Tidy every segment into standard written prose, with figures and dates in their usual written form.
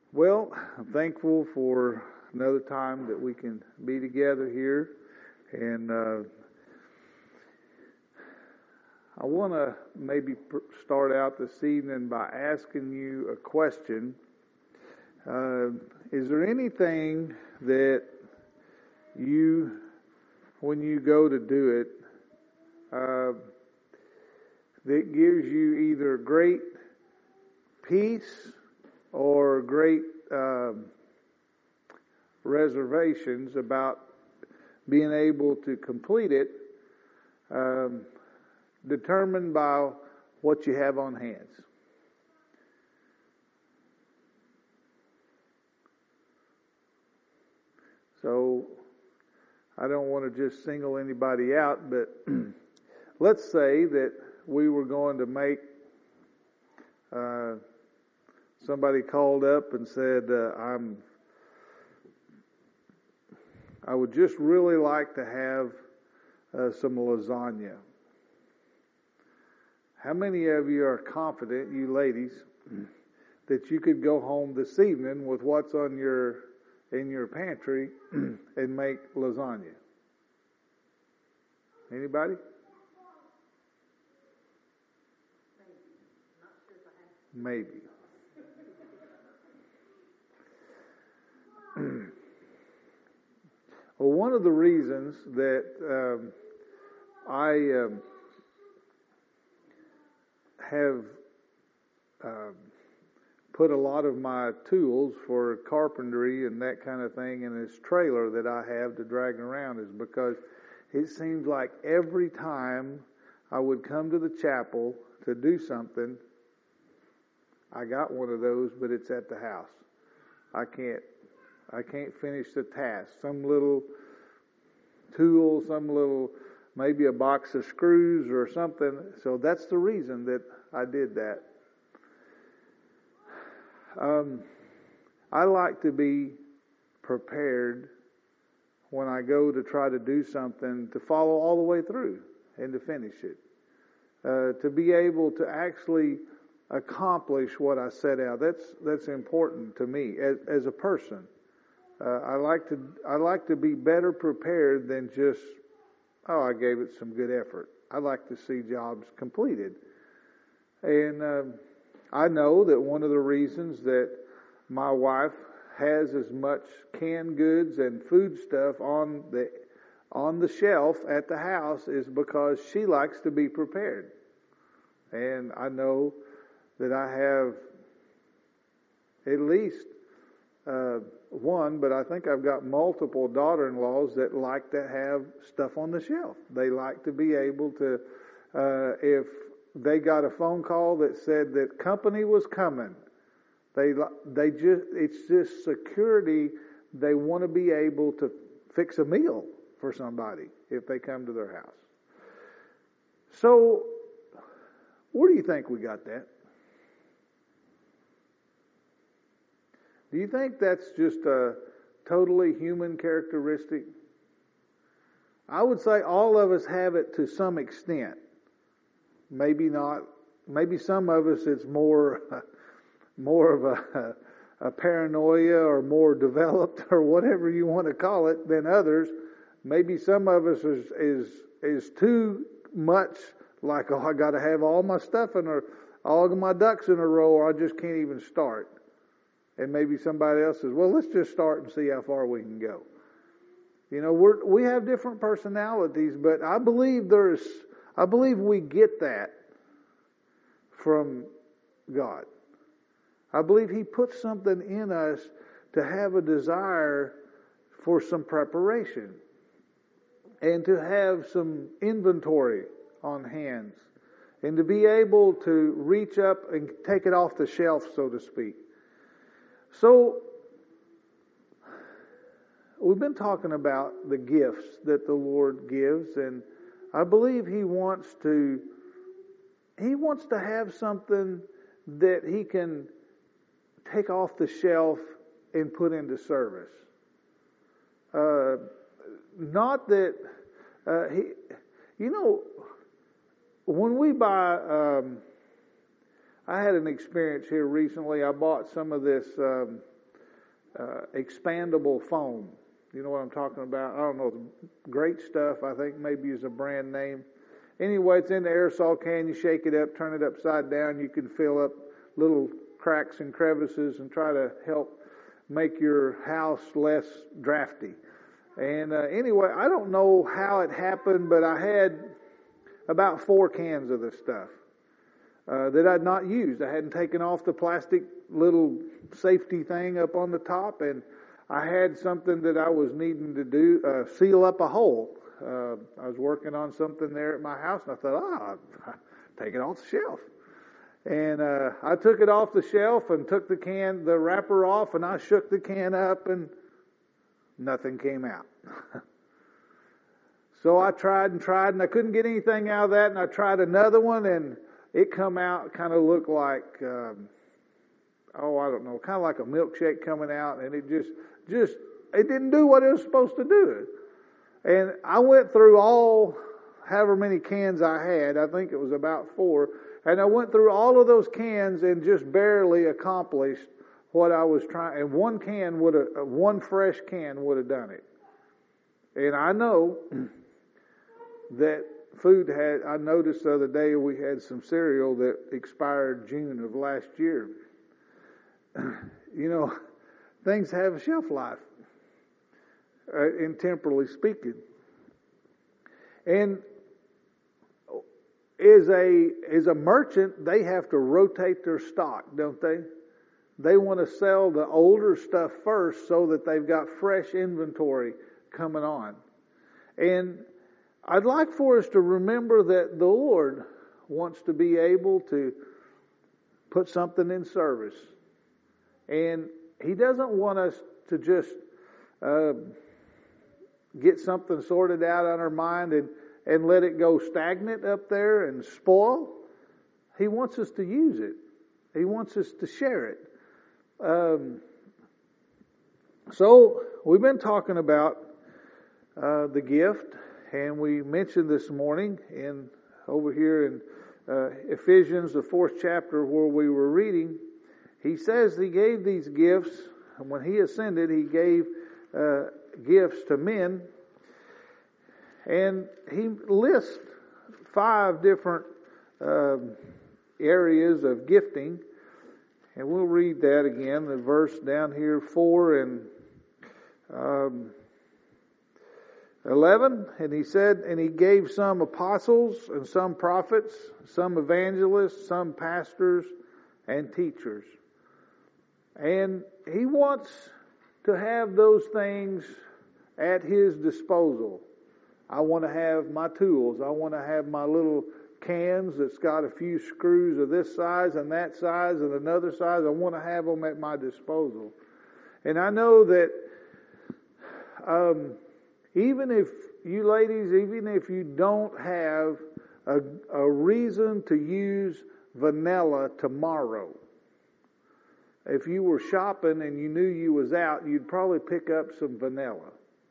Well, I'm thankful for another time that we can be together here. And I want to maybe start out this evening by asking you a question. Is there anything that you, when you go to do it, that gives you either great peace or great reservations about being able to complete it, determined by what you have on hands? So I don't want to just single anybody out, but let's say that we were going to make somebody called up and said, I would just really like to have some lasagna. How many of you are confident, you ladies, that you could go home this evening with what's in your pantry and make lasagna? Anybody? Maybe. Well, one of the reasons that I have put a lot of my tools for carpentry and that kind of thing in this trailer that I have to drag around is because it seems like every time I would come to the chapel to do something, I got one of those, but it's at the house. I can't finish the task. Some little tool, maybe a box of screws or something. So that's the reason that I did that. I like to be prepared when I go to try to do something, to follow all the way through and to finish it. To be able to actually accomplish what I set out. That's important to me as a person. I like to be better prepared than just, I gave it some good effort. I like to see jobs completed. And I know that one of the reasons that my wife has as much canned goods and food stuff on the shelf at the house is because she likes to be prepared. And I know that I have at least one, but I think I've got multiple daughter-in-laws that like to have stuff on the shelf. They like to be able to, if they got a phone call that said that company was coming, it's just security. They want to be able to fix a meal for somebody if they come to their house. So, where do you think we got that? Do you think that's just a totally human characteristic? I would say all of us have it to some extent. Maybe not. Maybe some of us it's more of a paranoia or more developed or whatever you want to call it than others. Maybe some of us is too much like, I got to have all my stuff all of my ducks in a row, or I just can't even start. And maybe somebody else says, well, let's just start and see how far we can go. You know, we have different personalities, but I believe we get that from God. I believe He puts something in us to have a desire for some preparation and to have some inventory on hands and to be able to reach up and take it off the shelf, so to speak. So, we've been talking about the gifts that the Lord gives, and I believe He wants to have something that He can take off the shelf and put into service. Not that when we buy. I had an experience here recently. I bought some of this expandable foam. You know what I'm talking about? I don't know. Great Stuff, I think maybe is a brand name. Anyway, it's in the aerosol can. You shake it up, turn it upside down. You can fill up little cracks and crevices and try to help make your house less drafty. And anyway, I don't know how it happened, but I had about 4 cans of this stuff that I'd not used. I hadn't taken off the plastic little safety thing up on the top, and I had something that I was needing to do, seal up a hole. I was working on something there at my house, and I thought, I'll take it off the shelf. And I took it off the shelf and took the wrapper off, and I shook the can up, and nothing came out. So I tried, and I couldn't get anything out of that, and I tried another one, and it come out, kind of looked like, I don't know, kind of like a milkshake coming out, and it just it didn't do what it was supposed to do. And I went through however many cans I had, I think it was about 4, and I went through all of those cans and just barely accomplished what I was trying. And one fresh can would have done it. And I know that I noticed the other day we had some cereal that expired June of last year. You know, things have a shelf life, temporally speaking. And as a merchant, they have to rotate their stock, don't they? They want to sell the older stuff first so that they've got fresh inventory coming on. And I'd like for us to remember that the Lord wants to be able to put something in service. And He doesn't want us to just get something sorted out on our mind and let it go stagnant up there and spoil. He wants us to use it. He wants us to share it. So we've been talking about the gift, and we mentioned this morning over here in Ephesians, the 4th chapter where we were reading, he says He gave these gifts, and when He ascended, He gave gifts to men, and He lists 5 different areas of gifting. And we'll read that again, the verse down here, 4 and 11. And He said, and He gave some apostles, and some prophets, some evangelists, some pastors, and teachers. And He wants to have those things at His disposal. I want to have my tools. I want to have my little cans that's got a few screws of this size and that size and another size. I want to have them at my disposal. And I know that even if you ladies, even if you don't have a reason to use vanilla tomorrow, if you were shopping and you knew you was out, you'd probably pick up some vanilla.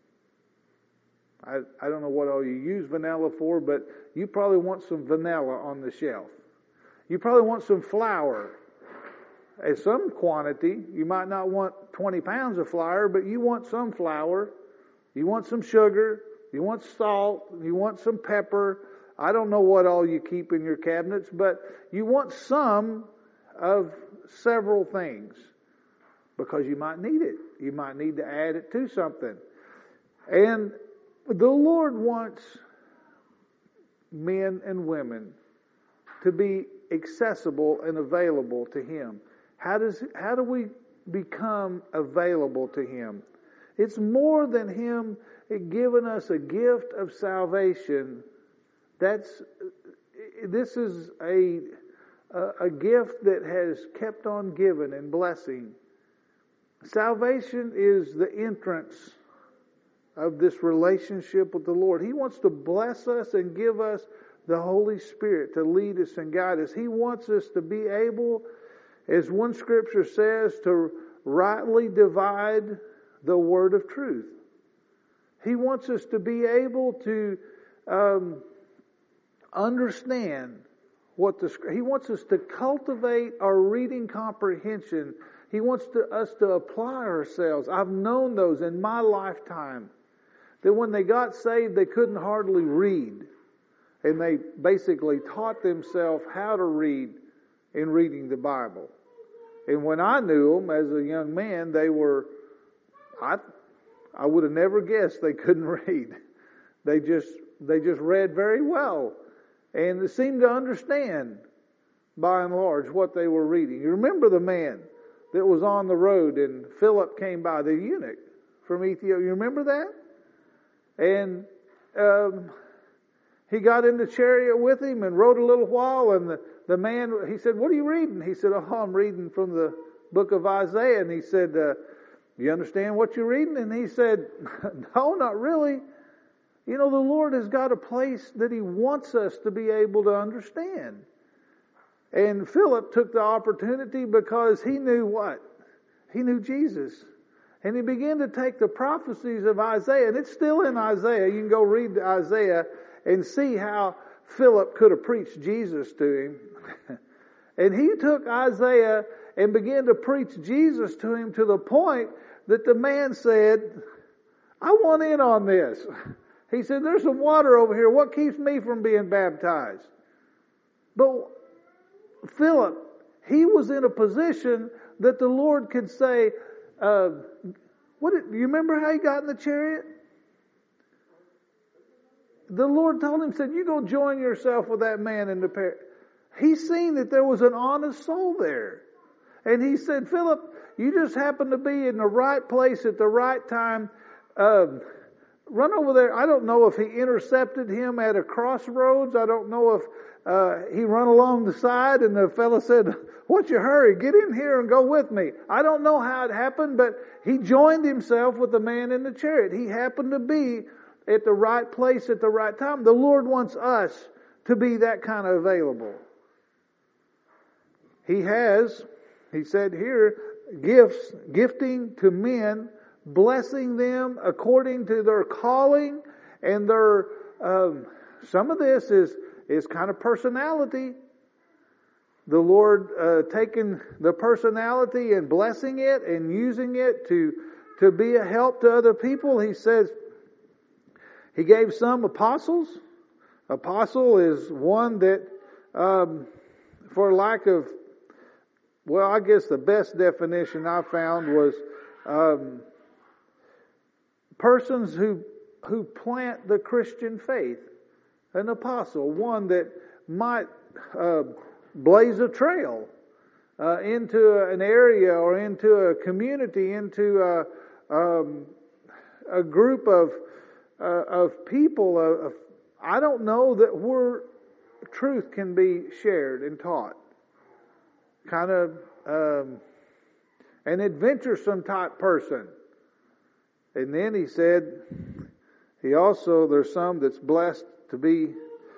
I don't know what all you use vanilla for, but you probably want some vanilla on the shelf. You probably want some flour. At some quantity, you might not want 20 pounds of flour, but you want some flour. You want some sugar. You want salt. You want some pepper. I don't know what all you keep in your cabinets, but you want some of several things because you might need it. You might need to add it to something. And the Lord wants men and women to be accessible and available to Him. How do we become available to Him? It's more than Him giving us a gift of salvation. This is a gift that has kept on giving and blessing. Salvation is the entrance of this relationship with the Lord. He wants to bless us and give us the Holy Spirit to lead us and guide us. He wants us to be able, as one scripture says, to rightly divide the word of truth. He wants us to be able to understand He wants us to cultivate our reading comprehension. He wants us to apply ourselves. I've known those in my lifetime that when they got saved, they couldn't hardly read. And they basically taught themselves how to read in reading the Bible. And when I knew them as a young man, they were, I would have never guessed they couldn't read. They just read very well. And they seemed to understand, by and large, what they were reading. You remember the man that was on the road and Philip came by, the eunuch from Ethiopia. You remember that? And he got in the chariot with him and rode a little while, and the man, he said, "What are you reading?" He said, "Oh, I'm reading from the book of Isaiah." And he said, "You understand what you're reading?" And he said, "No, not really. You know, the Lord has got a place that He wants us to be able to understand." And Philip took the opportunity because he knew what? He knew Jesus. And he began to take the prophecies of Isaiah, and it's still in Isaiah. You can go read Isaiah and see how Philip could have preached Jesus to him. And he took Isaiah and began to preach Jesus to him to the point that the man said, "I want in on this." He said, "There's some water over here. What keeps me from being baptized?" But Philip, he was in a position that the Lord could say, you remember how he got in the chariot? The Lord told him, said, "You go join yourself with that man in the pair." He seen that there was an honest soul there. And he said, "Philip, you just happen to be in the right place at the right time. Run over there." I don't know if he intercepted him at a crossroads. I don't know if he run along the side and the fellow said, "What's your hurry? Get in here and go with me." I don't know how it happened, but he joined himself with the man in the chariot. He happened to be at the right place at the right time. The Lord wants us to be that kind of available. He said here, gifting to men, blessing them according to their calling and their, some of this is kind of personality. The Lord taking the personality and blessing it and using it to be a help to other people. He says, He gave some apostles. Apostle is one that, for lack of, well, I guess the best definition I found was persons who plant the Christian faith. An apostle, one that might blaze a trail into an area or into a community, into a group of people. I don't know that where truth can be shared and taught. Kind of an adventuresome type person. And then he said, there's some that's blessed to be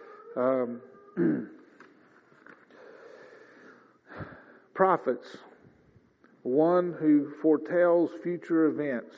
prophets, one who foretells future events.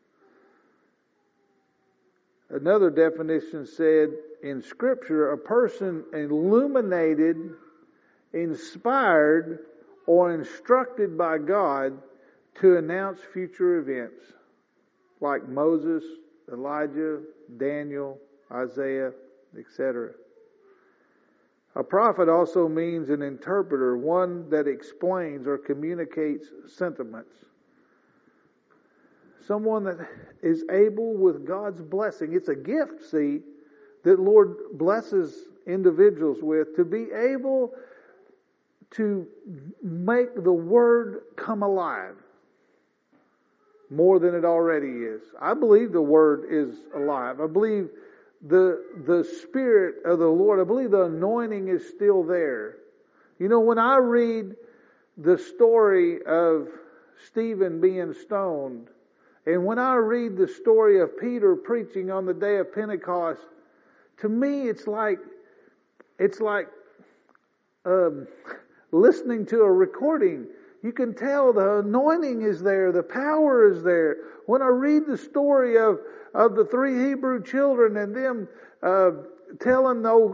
Another definition said, in Scripture, a person illuminated, inspired, or instructed by God to announce future events, like Moses, Elijah, Daniel, Isaiah, etc. A prophet also means an interpreter, one that explains or communicates sentiments. Someone that is able with God's blessing. It's a gift, see, that Lord blesses individuals with, to be able to make the Word come alive more than it already is. I believe the Word is alive. I believe the Spirit of the Lord, I believe the anointing is still there. You know, when I read the story of Stephen being stoned, and when I read the story of Peter preaching on the day of Pentecost, to me it's like listening to a recording. You can tell the anointing is there, the power is there. When I read the story of the three Hebrew children and them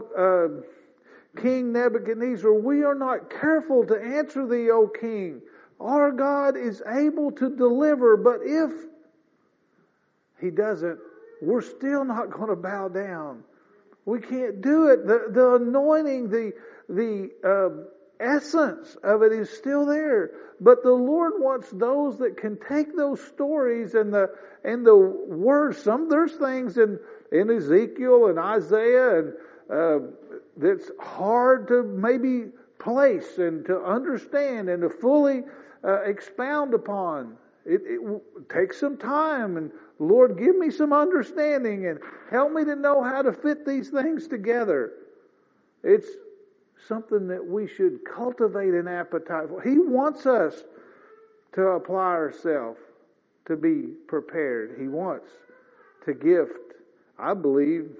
telling King Nebuchadnezzar, "We are not careful to answer thee, O king. Our God is able to deliver, but if He doesn't, we're still not going to bow down. We can't do it. The anointing, the essence of it is still there. But the Lord wants those that can take those stories and the words. There's things in Ezekiel and Isaiah and that's hard to maybe place and to understand and to fully expound upon. It takes some time, and Lord, give me some understanding and help me to know how to fit these things together. It's something that we should cultivate an appetite for. He wants us to apply ourselves, to be prepared. He wants to gift, I believe,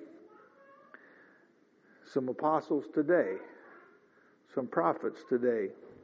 some apostles today, some prophets today.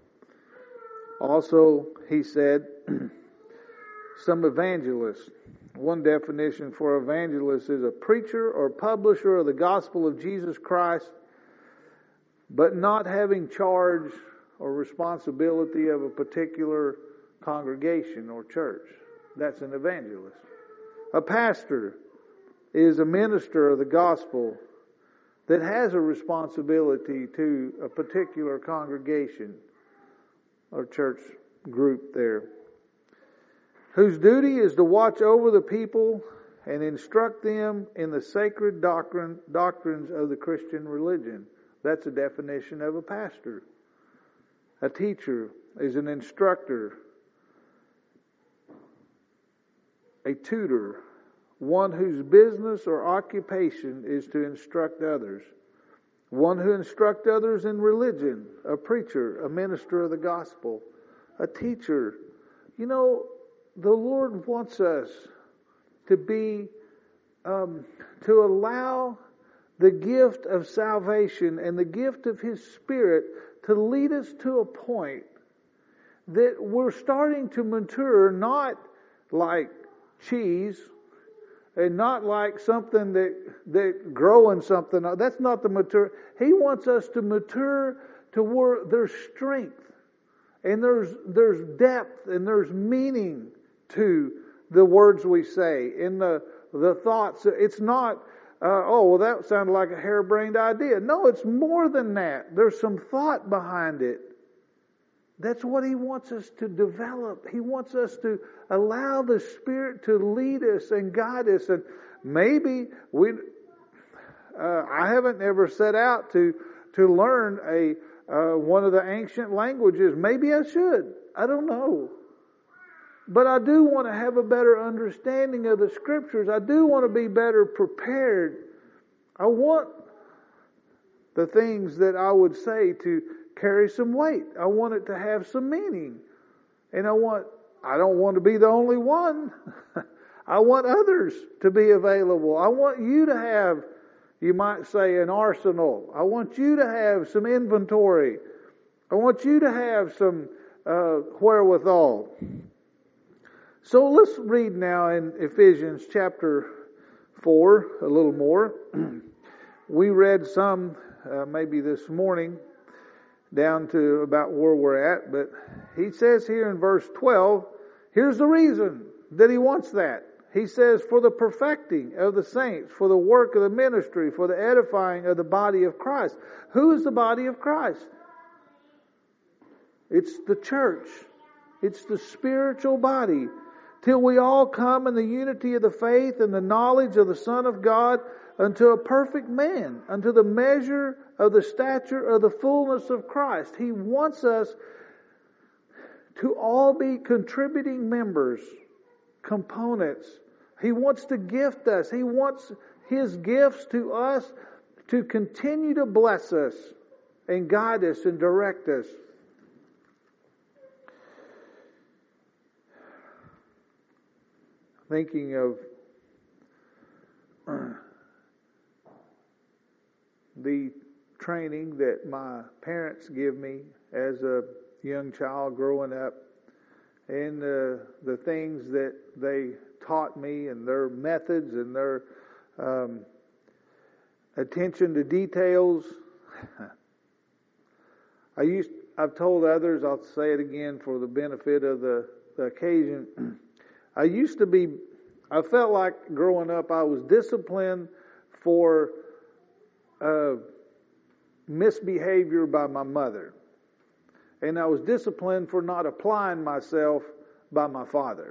Also, he said, some evangelists. One definition for evangelist is a preacher or publisher of the gospel of Jesus Christ, but not having charge or responsibility of a particular congregation or church. That's an evangelist. A pastor is a minister of the gospel that has a responsibility to a particular congregation or church group there, whose duty is to watch over the people and instruct them in the sacred doctrines of the Christian religion. That's a definition of a pastor. A teacher is an instructor, a tutor, one whose business or occupation is to instruct others. One who instructs others in religion, a preacher, a minister of the gospel, a teacher. You know, the Lord wants us to be, to allow the gift of salvation and the gift of His Spirit to lead us to a point that we're starting to mature, not like cheese and not like something that growing something. That's not the mature. He wants us to mature to where there's strength and there's depth and there's meaning to the words we say and the thoughts. It's not, that sounded like a harebrained idea. No, it's more than that. There's some thought behind it. That's what He wants us to develop. He wants us to allow the Spirit to lead us and guide us. And maybe I haven't ever set out to learn one of the ancient languages. Maybe I should. I don't know. But I do want to have a better understanding of the Scriptures. I do want to be better prepared. I want the things that I would say to carry some weight. I want it to have some meaning. And I don't want to be the only one. I want others to be available. I want you to have, you might say, an arsenal. I want you to have some inventory. I want you to have some wherewithal. So let's read now in Ephesians chapter 4 a little more. We read some maybe this morning down to about where we're at, but he says here in verse 12, here's the reason that he wants that. He says, for the perfecting of the saints, for the work of the ministry, for the edifying of the body of Christ. Who is the body of Christ? It's the church. It's the spiritual body. Till we all come in the unity of the faith and the knowledge of the Son of God, unto a perfect man, unto the measure of the stature of the fullness of Christ. He wants us to all be contributing members, components. He wants to gift us. He wants His gifts to us to continue to bless us and guide us and direct us. Thinking of the training that my parents give me as a young child growing up, and the things that they taught me and their methods and their attention to details. I've told others, I'll say it again for the benefit of the occasion. I felt like growing up I was disciplined for misbehavior by my mother. And I was disciplined for not applying myself by my father.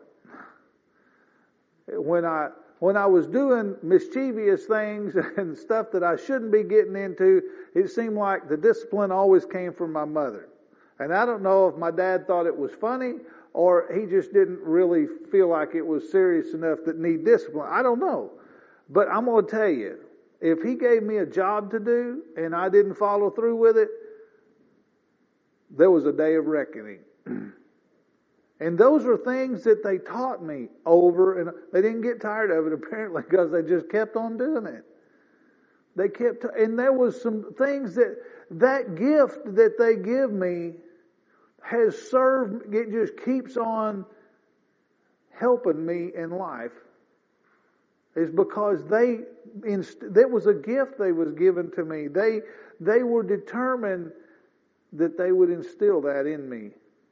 When I was doing mischievous things and stuff that I shouldn't be getting into, it seemed like the discipline always came from my mother. And I don't know if my dad thought it was funny or he just didn't really feel like it was serious enough that need discipline. I don't know. But I'm going to tell you, if he gave me a job to do and I didn't follow through with it, there was a day of reckoning. And those are things that they taught me over, and they didn't get tired of it apparently because they just kept on doing it. And there was some things that gift that they give me has served, it just keeps on helping me in life, is because that was a gift they was given to me. They were determined that they would instill that in me.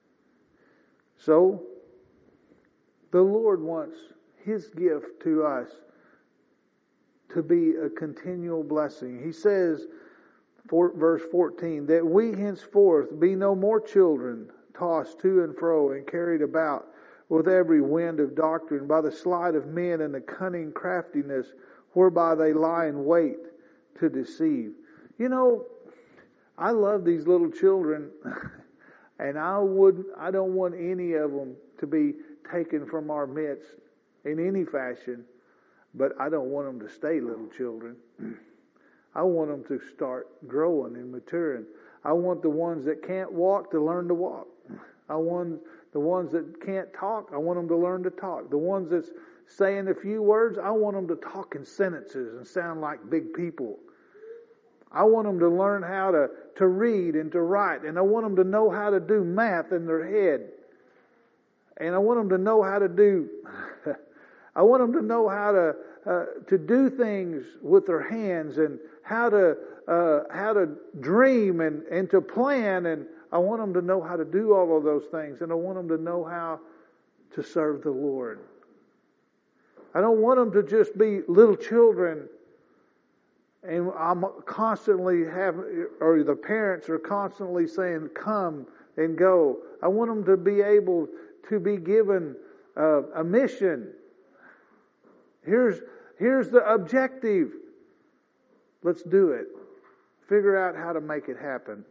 So, the Lord wants His gift to us to be a continual blessing. He says, verse 14, that we henceforth be no more children, tossed to and fro and carried about with every wind of doctrine, by the sleight of men and the cunning craftiness whereby they lie in wait to deceive. You know, I love these little children, and I don't want any of them to be taken from our midst in any fashion, but I don't want them to stay little children. I want them to start growing and maturing. I want the ones that can't walk to learn to walk. I want the ones that can't talk, I want them to learn to talk. The ones that's saying a few words, I want them to talk in sentences and sound like big people. I want them to learn how to read and to write. And I want them to know how to do math in their head. And I want them to know how to do... I want them to know how to do things with their hands and how to dream and to plan, and I want them to know how to do all of those things, and I want them to know how to serve the Lord. I don't want them to just be little children, and I'm constantly or the parents are constantly saying, "Come and go." I want them to be able to be given a mission. Here's the objective. Let's do it. Figure out how to make it happen.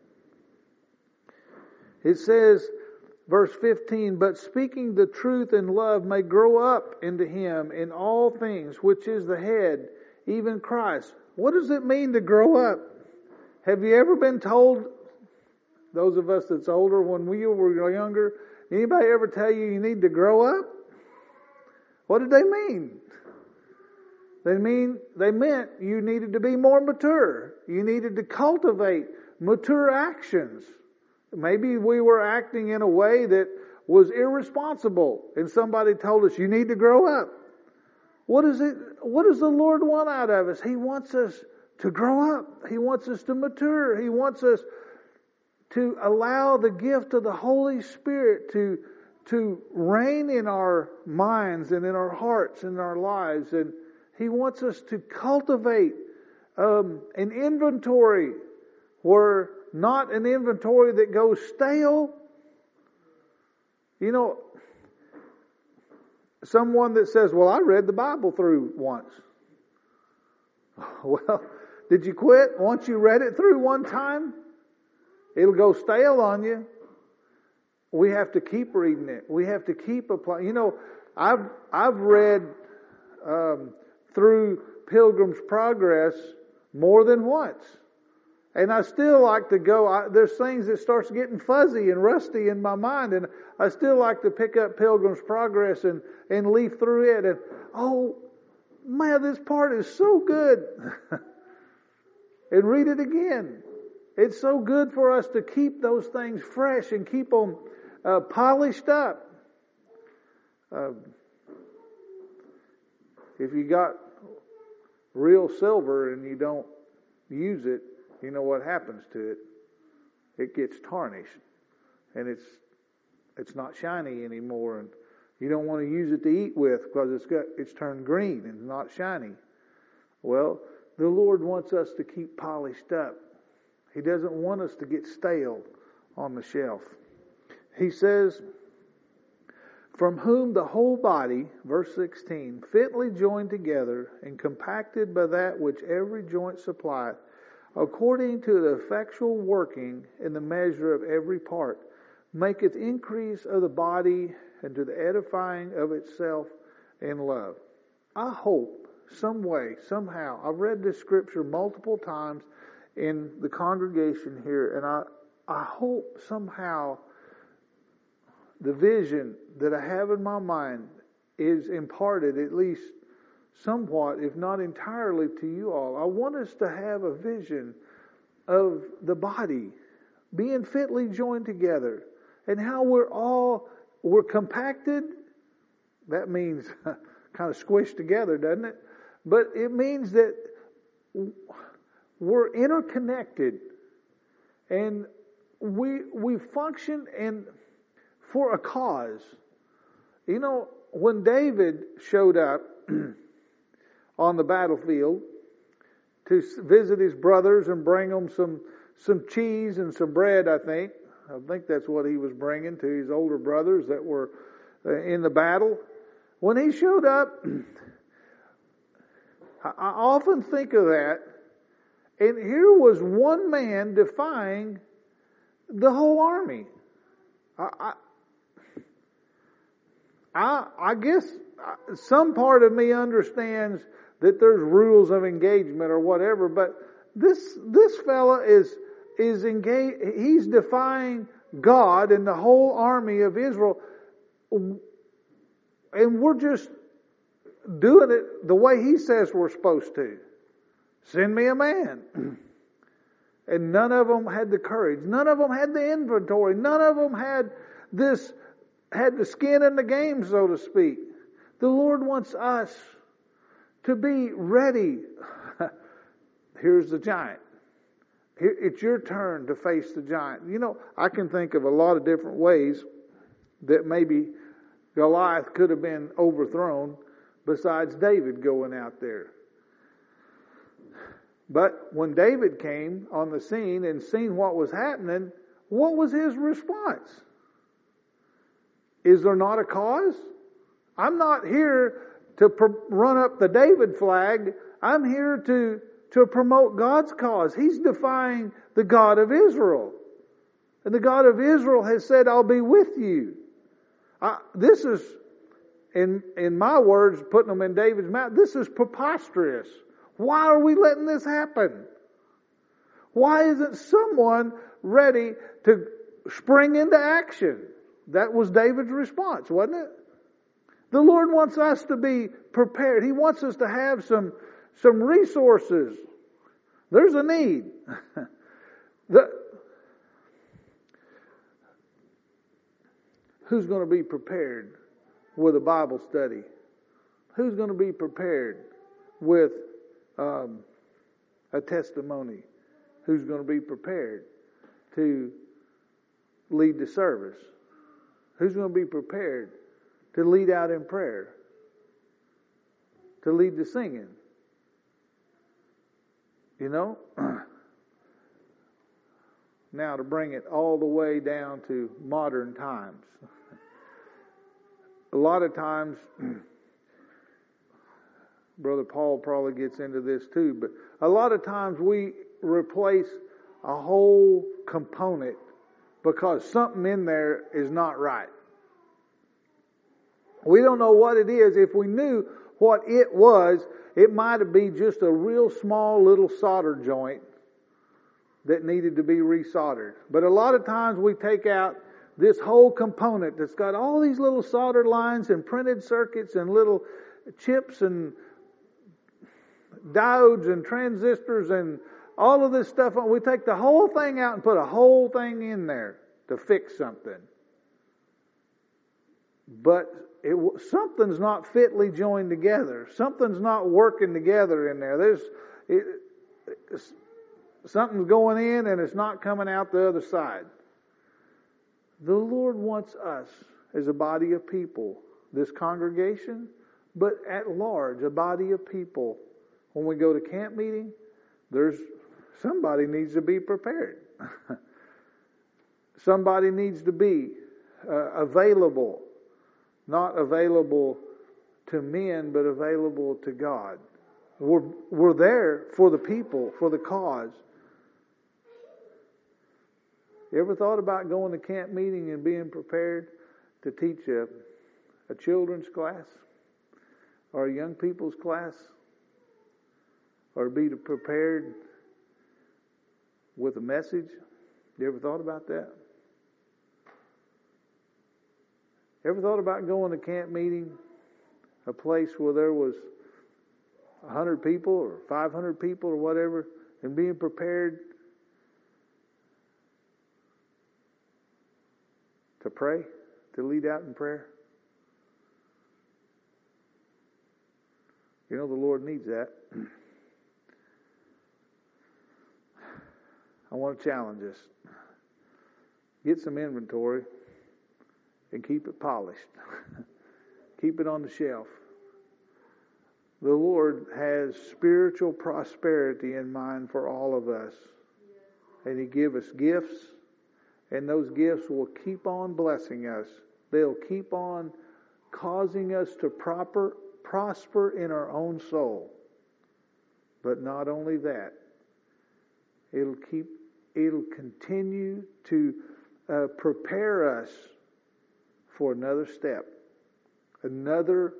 It says, verse 15, but speaking the truth in love may grow up into Him in all things, which is the head, even Christ. What does it mean to grow up? Have you ever been told, those of us that's older, when we were younger, anybody ever tell you need to grow up? What did they mean? They meant you needed to be more mature. You needed to cultivate mature actions. Maybe we were acting in a way that was irresponsible, and somebody told us, you need to grow up. What does the Lord want out of us? He wants us to grow up. He wants us to mature. He wants us to allow the gift of the Holy Spirit to reign in our minds and in our hearts and in our lives. And He wants us to cultivate an inventory where not an inventory that goes stale. You know, someone that says, well, I read the Bible through once. Well, did you quit once you read it through one time? It'll go stale on you. We have to keep reading it. We have to keep applying. You know, I've read through Pilgrim's Progress more than once. And I still like to go, there's things that starts getting fuzzy and rusty in my mind, and I still like to pick up Pilgrim's Progress and leaf through it, and oh man, this part is so good. And read it again. It's so good for us to keep those things fresh and keep them polished up. If you got real silver and you don't use it, you know what happens to it? It gets tarnished. and it's not shiny anymore, and you don't want to use it to eat with because it's turned green and not shiny. Well, the Lord wants us to keep polished up. He doesn't want us to get stale on the shelf. He says, from whom the whole body, verse 16, fitly joined together and compacted by that which every joint supplieth, according to the effectual working in the measure of every part, maketh increase of the body and to the edifying of itself in love. I hope some way, somehow, I've read this scripture multiple times in the congregation here, and I hope somehow the vision that I have in my mind is imparted at least somewhat, if not entirely, to you all. I want us to have a vision of the body being fitly joined together and how we're compacted. That means kind of squished together, doesn't it? But it means that we're interconnected and we function for a cause. You know, when David showed up on the battlefield to visit his brothers and bring them some cheese and some bread, I think that's what he was bringing to his older brothers that were in the battle. When he showed up, I often think of that, and here was one man defying the whole army. I guess some part of me understands that there's rules of engagement or whatever, but this fella is engaged. He's defying God and the whole army of Israel, and we're just doing it the way he says we're supposed to. Send me a man. And none of them had the courage. None of them had the inventory. None of them had the skin in the game, so to speak. The Lord wants us to be ready. Here's the giant. It's your turn to face the giant. You know, I can think of a lot of different ways that maybe Goliath could have been overthrown besides David going out there. But when David came on the scene and seen what was happening, what was his response? Is there not a cause? I'm not here to run up the David flag. I'm here to promote God's cause. He's defying the God of Israel. And the God of Israel has said, I'll be with you. This is, in my words, putting them in David's mouth, this is preposterous. Why are we letting this happen? Why isn't someone ready to spring into action? That was David's response, wasn't it? The Lord wants us to be prepared. He wants us to have some resources. There's a need. Who's going to be prepared with a Bible study? Who's going to be prepared with a testimony? Who's going to be prepared to lead the service? Who's going to be prepared to lead out in prayer? To lead the singing? You know? Now to bring it all the way down to modern times. A lot of times, Brother Paul probably gets into this too, but a lot of times we replace a whole component because something in there is not right. We don't know what it is. If we knew what it was, it might have been just a real small little solder joint that needed to be resoldered. But a lot of times we take out this whole component that's got all these little solder lines and printed circuits and little chips and diodes and transistors and all of this stuff. We take the whole thing out and put a whole thing in there to fix something. But something's not fitly joined together. Something's not working together in there. Something's going in and it's not coming out the other side. The Lord wants us as a body of people, this congregation, but at large, a body of people. When we go to camp meeting, somebody needs to be prepared. Somebody needs to be available, not available to men, but available to God. We're there for the people, for the cause. You ever thought about going to camp meeting and being prepared to teach a children's class or a young people's class, or be prepared with a message? You ever thought about that? Ever thought about going to camp meeting, a place where there was 100 people or 500 people or whatever, and being prepared to pray, to lead out in prayer? You know, the Lord needs that. I want to challenge us. Get some inventory and keep it polished. Keep it on the shelf. The Lord has spiritual prosperity in mind for all of us. And He gives us gifts, and those gifts will keep on blessing us. They'll keep on causing us to prosper in our own soul. But not only that, it'll continue to prepare us for another step. Another,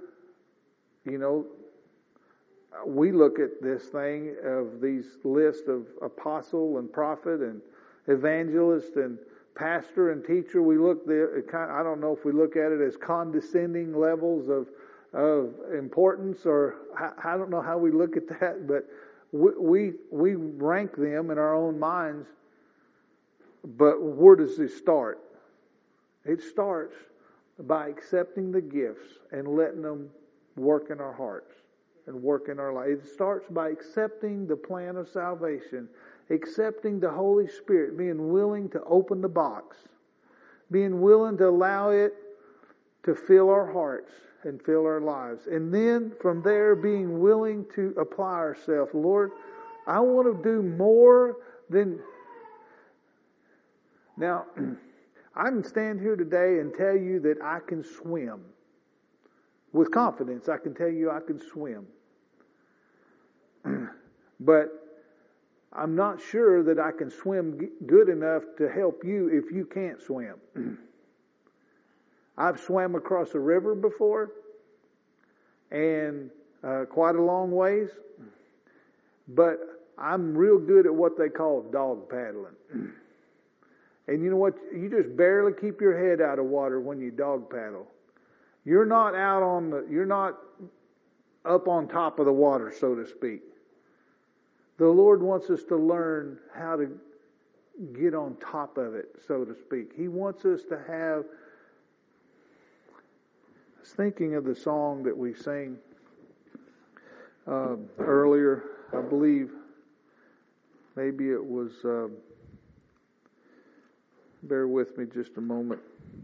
we look at this thing of these lists of apostle and prophet and evangelist and pastor and teacher. We look there, I don't know if we look at it as condescending levels of importance, or I don't know how we look at that, but we rank them in our own minds. But where does it start? It starts by accepting the gifts and letting them work in our hearts and work in our life. It starts by accepting the plan of salvation, accepting the Holy Spirit, being willing to open the box, being willing to allow it to fill our hearts and fill our lives. And then from there, being willing to apply ourselves. Lord, I want to do more than... Now, I can stand here today and tell you that I can swim. With confidence, I can tell you I can swim. But I'm not sure that I can swim good enough to help you if you can't swim. I've swam across a river before, and quite a long ways, but I'm real good at what they call dog paddling. And you know what? You just barely keep your head out of water when you dog paddle. You're not you're not up on top of the water, so to speak. The Lord wants us to learn how to get on top of it, so to speak. He wants us to have... I was thinking of the song that we sang earlier. I believe maybe it was... bear with me just a moment.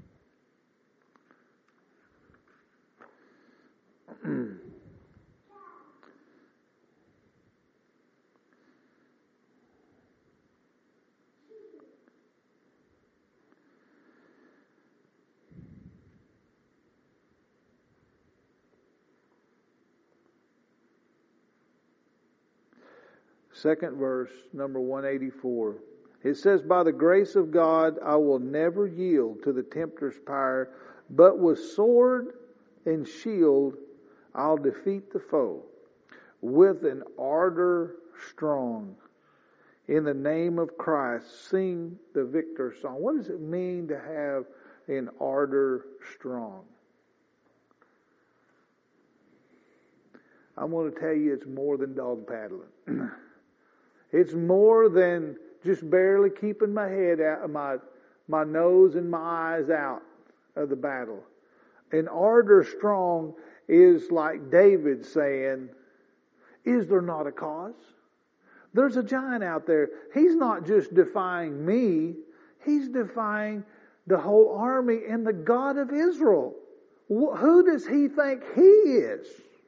Second verse, number 184. It says, by the grace of God, I will never yield to the tempter's power, but with sword and shield, I'll defeat the foe with an ardor strong. In the name of Christ, sing the victor song. What does it mean to have an ardor strong? I'm going to tell you it's more than dog paddling. It's more than just barely keeping my head out, my nose and my eyes out of the battle. An ardor strong is like David saying, is there not a cause? There's a giant out there. He's not just defying me. He's defying the whole army and the God of Israel. Who does he think he is?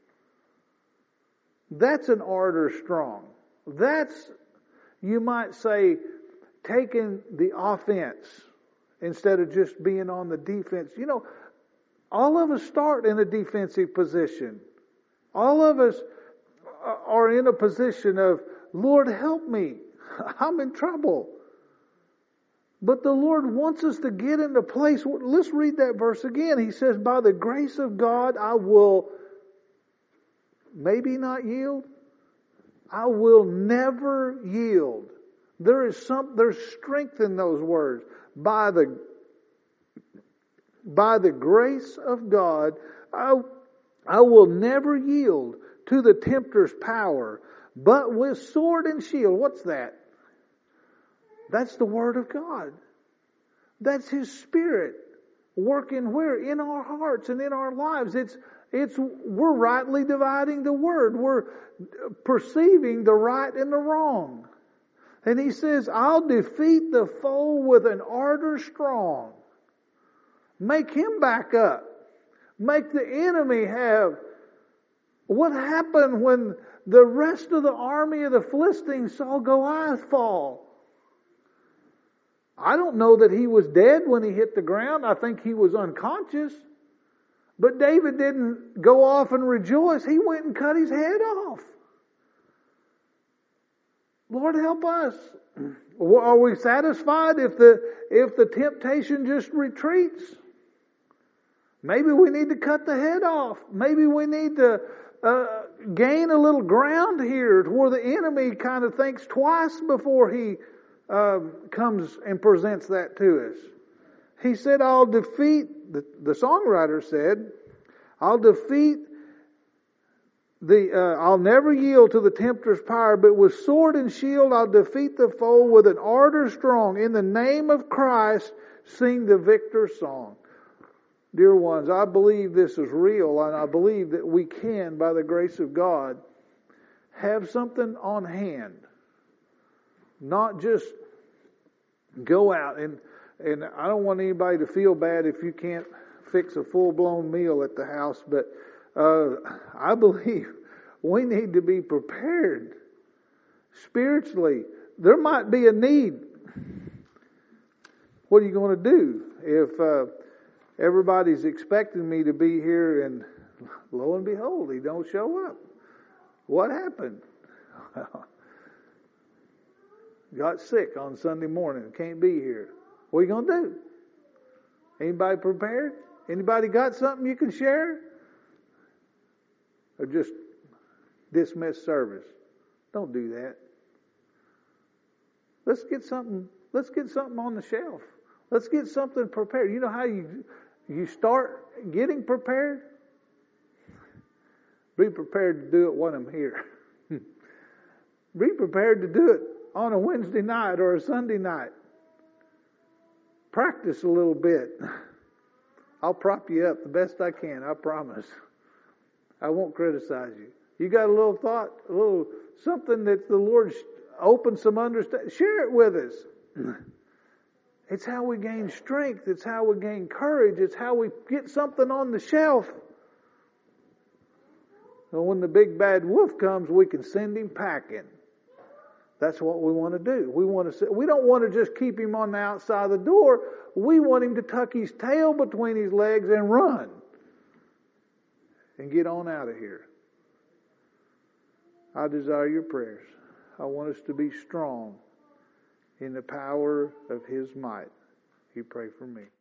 That's an order strong. That's, you might say, taking the offense instead of just being on the defense. You know, all of us start in a defensive position. All of us are in a position of, Lord, help me. I'm in trouble. But the Lord wants us to get into a place. Let's read that verse again. He says, by the grace of God, I will maybe not yield. I will never yield. There's strength in those words. By the grace of God, I will never yield to the tempter's power, but with sword and shield. What's that? That's the Word of God. That's His Spirit working where? In our hearts and in our lives. We're rightly dividing the Word. We're perceiving the right and the wrong. And He says, I'll defeat the foe with an ardor strong. Make him back up. Make the enemy have. What happened when the rest of the army of the Philistines saw Goliath fall? I don't know that he was dead when he hit the ground. I think he was unconscious. But David didn't go off and rejoice. He went and cut his head off. Lord, help us. Are we satisfied if the temptation just retreats? Maybe we need to cut the head off. Maybe we need to gain a little ground here to where the enemy kind of thinks twice before he comes and presents that to us. He said, I'll defeat, the songwriter said, I'll defeat I'll never yield to the tempter's power, but with sword and shield I'll defeat the foe with an ardor strong. In the name of Christ, sing the victor's song. Dear ones, I believe this is real, and I believe that we can, by the grace of God, have something on hand. Not just go out and I don't want anybody to feel bad if you can't fix a full-blown meal at the house, but I believe we need to be prepared spiritually. There might be a need. What are you going to do if everybody's expecting me to be here and lo and behold, he don't show up? What happened? Got sick on Sunday morning, can't be here. What are you going to do? Anybody prepared? Anybody got something you can share? Or just dismiss service? Don't do that. Let's get something on the shelf. Let's get something prepared. You know how you start getting prepared? Be prepared to do it when I'm here. Be prepared to do it on a Wednesday night or a Sunday night. Practice a little bit. I'll prop you up the best I can, I promise. I won't criticize you. You got a little thought, a little something that the Lord opened some understanding, share it with us. It's how we gain strength. It's how we gain courage. It's how we get something on the shelf. And when the big bad wolf comes, we can send him packing. That's what we want to do. We don't want to just keep him on the outside of the door. We want him to tuck his tail between his legs and run. And get on out of here. I desire your prayers. I want us to be strong in the power of His might. You pray for me.